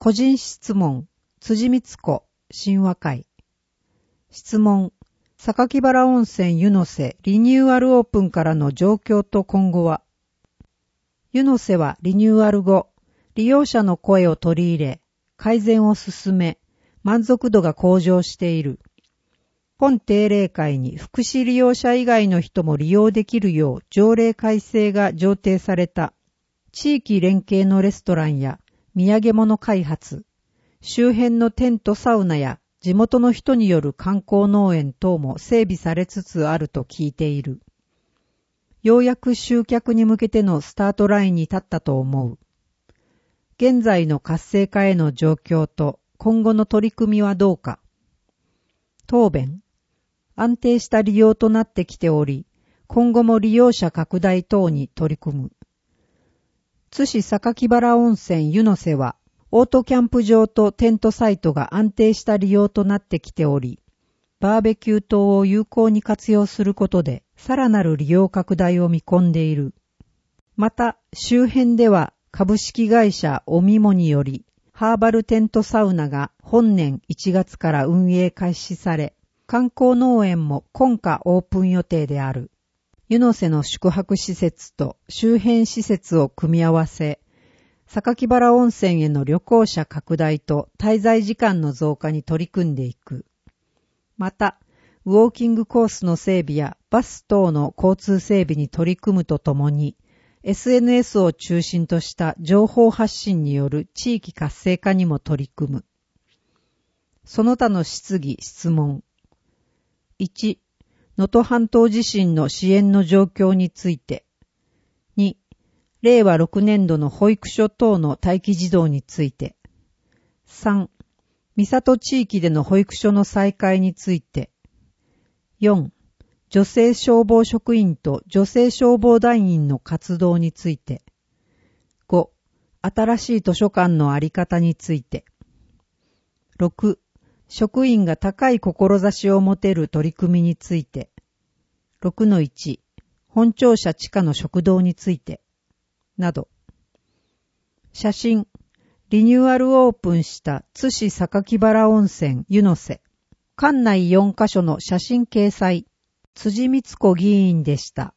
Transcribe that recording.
個人質問、辻光子、神話会。質問、榊原温泉湯の瀬リニューアルオープンからの状況と今後は。湯の瀬はリニューアル後、利用者の声を取り入れ、改善を進め、満足度が向上している。本定例会に福祉利用者以外の人も利用できるよう条例改正が上程された。地域連携のレストランや土産物開発、周辺のテントサウナや地元の人による観光農園等も整備されつつあると聞いている。ようやく集客に向けてのスタートラインに立ったと思う。現在の活性化への状況と今後の取り組みはどうか。答弁。安定した利用となってきており、今後も利用者拡大等に取り組む。津市榊原温泉湯の瀬は、オートキャンプ場とテントサイトが安定した利用となってきており、バーベキュー等を有効に活用することで、さらなる利用拡大を見込んでいる。また、周辺では株式会社おみもにより、ハーバルテントサウナが本年1月から運営開始され、観光農園も今夏オープン予定である。湯の瀬の宿泊施設と周辺施設を組み合わせ、榊原温泉への旅行者拡大と滞在時間の増加に取り組んでいく。また、ウォーキングコースの整備やバス等の交通整備に取り組むとともに、SNS を中心とした情報発信による地域活性化にも取り組む。その他の質疑・質問。1、能登半島地震の支援の状況について。2、令和6年度の保育所等の待機児童について。3、三郷地域での保育所の再開について。4、女性消防職員と女性消防団員の活動について。5、新しい図書館のあり方について。6、職員が高い志を持てる取り組みについて。6-1、本庁舎地下の食堂について。など。写真、リニューアルオープンした津市榊原温泉湯の瀬。館内4カ所の写真掲載。辻光子議員でした。